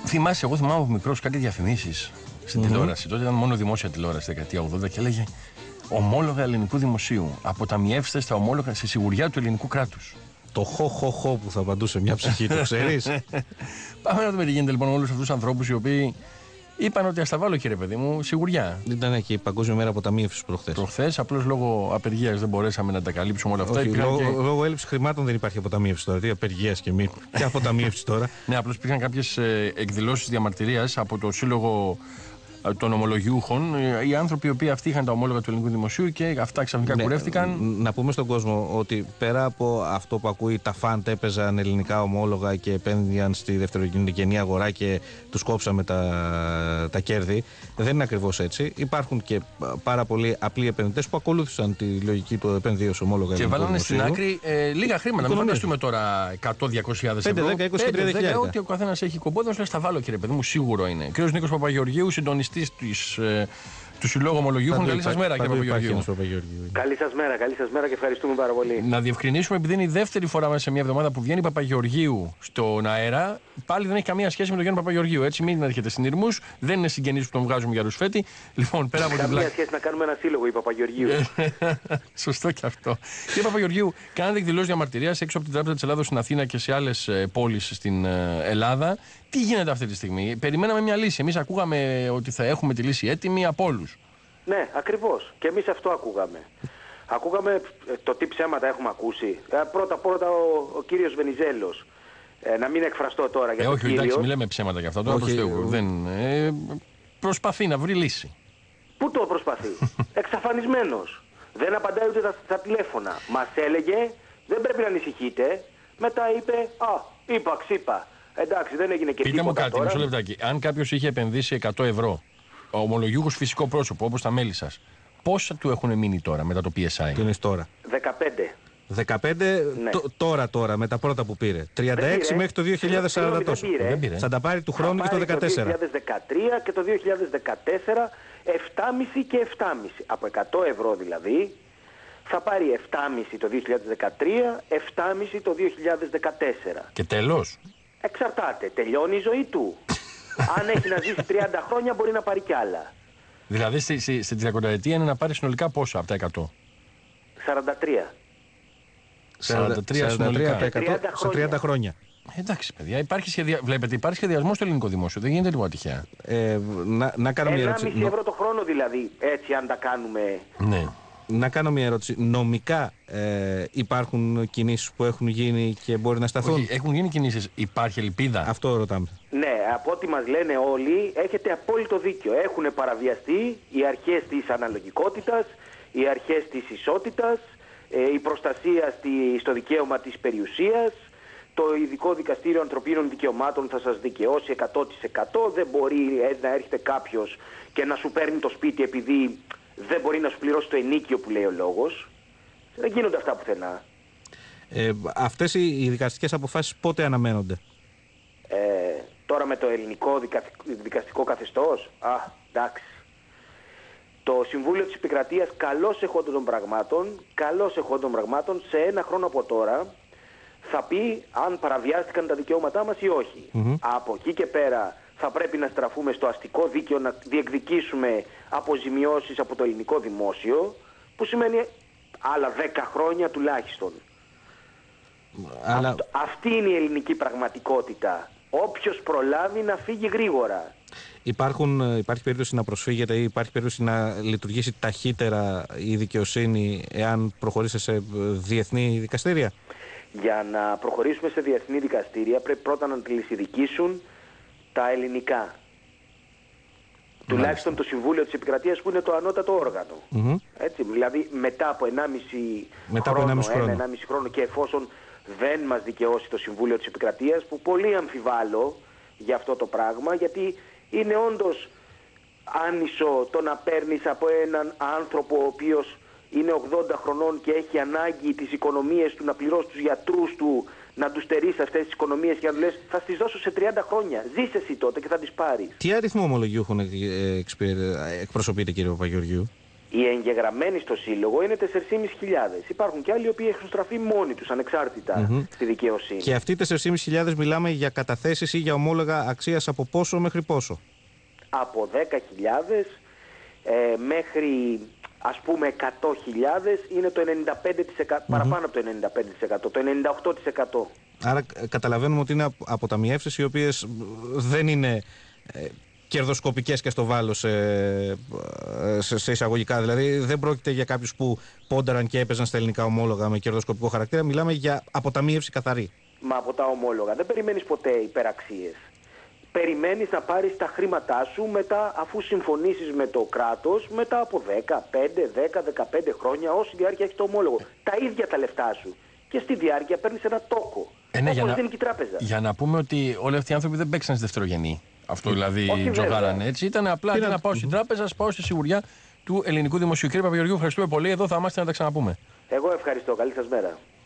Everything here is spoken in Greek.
Θυμάσαι, εγώ θυμάμαι από μικρός κάτι διαφημίσεις στην τηλεόραση. Τότε ήταν μόνο δημόσια τηλεόραση, δεκαετία 80, και έλεγε ομόλογα ελληνικού δημοσίου. Αποταμιεύστε στα ομόλογα στη σιγουριά του ελληνικού κράτους. Το χω που θα απαντούσε μια ψυχή, το ξέρεις. Πάμε να δούμε τι γίνεται λοιπόν με όλους αυτούς τους ανθρώπους οι οποίοι είπαν ότι ας τα βάλω, κύριε παιδί μου, σιγουριά. Ήταν και η Παγκόσμια Μέρα Αποταμίευσης προχθές. Προχθές, απλώς λόγω απεργίας δεν μπορέσαμε να τα καλύψουμε όλα αυτά. Όχι, λόγω έλλειψης χρημάτων δεν υπάρχει αποταμίευση τώρα. Τι απεργίας και μη. Και αποταμίευση τώρα. Ναι, απλώς υπήρχαν κάποιες εκδηλώσεις διαμαρτυρίας από το Σύλλογο των Ομολογιούχων, οι άνθρωποι οι οποίοι αυτοί είχαν τα ομόλογα του ελληνικού δημοσίου και αυτά ξαφνικά κουρεύτηκαν. Να πούμε στον κόσμο ότι πέρα από αυτό που ακούει, τα φαντ έπαιζαν ελληνικά ομόλογα και επένδυαν στη δευτερογενή αγορά και τους κόψαμε τα κέρδη. Δεν είναι ακριβώς έτσι. Υπάρχουν και πάρα πολλοί απλοί επενδυτές που ακολούθησαν τη λογική του επενδύου σε ομόλογα και βάλανε στην άκρη λίγα χρήματα. Μην φανταστούμε τώρα 100-200 χιλιάδες ευρώ. 5, 10, 20 και 30 ότι ο καθένας έχει κομπόδες, λες τα βάλω, κύριε παιδί μου, σίγουρο είναι. Κύριος Νίκος Παπαγεωργίου, συντονιστής του Συλλόγου Ομολογιούχων. Καλή σας μέρα, κύριε Παπαγεωργίου. Καλή σας μέρα και ευχαριστούμε πάρα πολύ. Να διευκρινίσουμε, επειδή είναι η δεύτερη φορά μέσα σε μια εβδομάδα που βγαίνει Παπαγεωργίου στον αέρα, πάλι δεν έχει καμία σχέση με τον Γιάννη Παπαγεωργίου. Έτσι, μην έρχεται συνειρμούς, δεν είναι συγγενείς που τον βγάζουμε για ρουσφέτη. Λοιπόν, πέρα από την καμία σχέση να κάνουμε ένα σύλλογο, η Παπαγεωργίου. Σωστό και αυτό. Κύριε Παπαγεωργίου, κάνατε εκδηλώσεις διαμαρτυρίας έξω από την Τράπεζα της Ελλάδος στην Αθήνα και σε άλλες πόλεις στην Ελλάδα. Τι γίνεται αυτή τη στιγμή? Περιμέναμε μια λύση. Εμείς ακούγαμε ότι θα έχουμε τη λύση έτοιμη από όλους. Ναι, ακριβώς. Και εμείς αυτό ακούγαμε. Ακούγαμε το τι ψέματα έχουμε ακούσει. Πρώτα ο κύριος Βενιζέλος. Να μην εκφραστώ τώρα για τον όχι, κύριο. Εντάξει, μην λέμε ψέματα για αυτό. Τώρα προσπαθεί να βρει λύση. Πού το προσπαθεί? Εξαφανισμένος. Δεν απαντάει ούτε στα τηλέφωνα. Μας έλεγε, δεν πρέπει να ανησυχείτε. Μετά είπε, είπα, ξύπα. Εντάξει, δεν έγινε και τίποτα. Πείτε μου κάτι, μισό λεπτάκι. Αν κάποιος είχε επενδύσει 100 ευρώ, ο ομολογιούχος φυσικό πρόσωπο, όπως τα μέλη σας, πόσα του έχουν μείνει τώρα μετά το PSI? Τι είναι τώρα? 15. Ναι. Τώρα, με τα πρώτα που πήρε. 36 μέχρι το 2040 τόσο. Δεν πήρε. Θα τα πάρει του χρόνου και το 2014. Το 2013 και το 2014 7,5 και 7,5. Από 100 ευρώ δηλαδή θα πάρει 7,5 το 2013, 7,5 το 2014. Και τέλος. Εξαρτάται. Τελειώνει η ζωή του. Αν έχει να ζήσει 30 χρόνια μπορεί να πάρει κι άλλα. Δηλαδή στην 30ετία είναι να πάρει συνολικά πόσα από τα 100? 43. 43 συνολικά. Σε 30 χρόνια. Εντάξει, παιδιά, βλέπετε, υπάρχει σχεδιασμό στο ελληνικό δημόσιο. Δεν γίνεται λίγο ατυχαία. Να κάνω μια ερώτηση. 1,5 ευρώ το χρόνο δηλαδή, έτσι αν τα κάνουμε. Ναι. Να κάνω μια ερώτηση. Νομικά υπάρχουν κινήσεις που έχουν γίνει και μπορεί να σταθούν? Όχι, έχουν γίνει κινήσεις. Υπάρχει ελπίδα? Αυτό ρωτάμε. Ναι, από ό,τι μας λένε όλοι, έχετε απόλυτο δίκιο. Έχουν παραβιαστεί οι αρχές της αναλογικότητας, οι αρχές της ισότητας, η προστασία στο δικαίωμα της περιουσίας. Το Ειδικό Δικαστήριο Ανθρωπίνων Δικαιωμάτων θα σας δικαιώσει 100%. Δεν μπορεί να έρχεται κάποιος και να σου παίρνει το σπίτι επειδή δεν μπορεί να σου πληρώσει το ενίκιο που λέει ο λόγος. Δεν γίνονται αυτά πουθενά. Αυτές οι δικαστικές αποφάσεις πότε αναμένονται? Τώρα με το ελληνικό δικαστικό καθεστώς. Εντάξει. Το Συμβούλιο της Επικρατείας καλώς εχόντων των πραγμάτων σε ένα χρόνο από τώρα θα πει αν παραβιάστηκαν τα δικαιώματά μας ή όχι. Από εκεί και πέρα θα πρέπει να στραφούμε στο αστικό δίκαιο, να διεκδικήσουμε αποζημιώσεις από το ελληνικό δημόσιο, που σημαίνει άλλα 10 χρόνια τουλάχιστον. Αυτή είναι η ελληνική πραγματικότητα. Όποιος προλάβει να φύγει γρήγορα. Υπάρχει περίπτωση να προσφύγετε ή υπάρχει περίπτωση να λειτουργήσει ταχύτερα η δικαιοσύνη εάν προχωρήσει σε διεθνή δικαστήρια? Για να προχωρήσουμε σε διεθνή δικαστήρια πρέπει πρώτα να τελεσιδικήσουν τα ελληνικά. Τουλάχιστον το Συμβούλιο της Επικρατείας που είναι το ανώτατο όργανο. Έτσι, δηλαδή μετά από 1,5 χρόνο και εφόσον δεν μας δικαιώσει το Συμβούλιο της Επικρατείας, που πολύ αμφιβάλλω για αυτό το πράγμα, γιατί είναι όντως άνισο το να παίρνεις από έναν άνθρωπο ο οποίος είναι 80 χρονών και έχει ανάγκη τις οικονομίες του να πληρώσει τους γιατρούς του, να τους στερείς αυτές τις οικονομίες και να του λες θα τις δώσω σε 30 χρόνια, ζεις εσύ τότε και θα τις πάρεις. Τι αριθμό ομολογιούχων εκπροσωπείτε, κύριε Παπαγεωργίου? Οι εγγεγραμμένοι στο σύλλογο είναι 4.500. Υπάρχουν και άλλοι οι οποίοι έχουν στραφεί μόνοι τους ανεξάρτητα στη δικαιοσύνη. Και αυτοί 4.500 μιλάμε για καταθέσεις ή για ομόλογα αξίας από πόσο μέχρι πόσο? Από 10.000 μέχρι ας πούμε 100.000 είναι το 95%, παραπάνω από το 95%, το 98%. Άρα καταλαβαίνουμε ότι είναι αποταμιεύσεις οι οποίες δεν είναι κερδοσκοπικές και στο βάλος σε εισαγωγικά. Δηλαδή δεν πρόκειται για κάποιους που πόνταραν και έπαιζαν στα ελληνικά ομόλογα με κερδοσκοπικό χαρακτήρα. Μιλάμε για αποταμίευση καθαρή. Μα από τα ομόλογα δεν περιμένεις ποτέ υπεραξίες. Περιμένεις να πάρεις τα χρήματά σου μετά, αφού συμφωνήσεις με το κράτος, μετά από 10, 5, 10, 15 χρόνια, όση διάρκεια έχει το ομόλογο. Τα ίδια τα λεφτά σου. Και στη διάρκεια παίρνεις ένα τόκο. Ναι, όπως δίνει και η τράπεζα. Για να πούμε ότι όλοι αυτοί οι άνθρωποι δεν παίξαν στη δευτερογενή. Αυτό δηλαδή τζογάρανε έτσι. Ήταν απλά να πάω στην τράπεζα, πάω στη σιγουριά του ελληνικού δημοσίου. Κύριε Παπαγεωργίου, ευχαριστούμε πολύ. Εδώ θα είμαστε να τα ξαναπούμε. Εγώ ευχαριστώ. Καλή σας μέρα.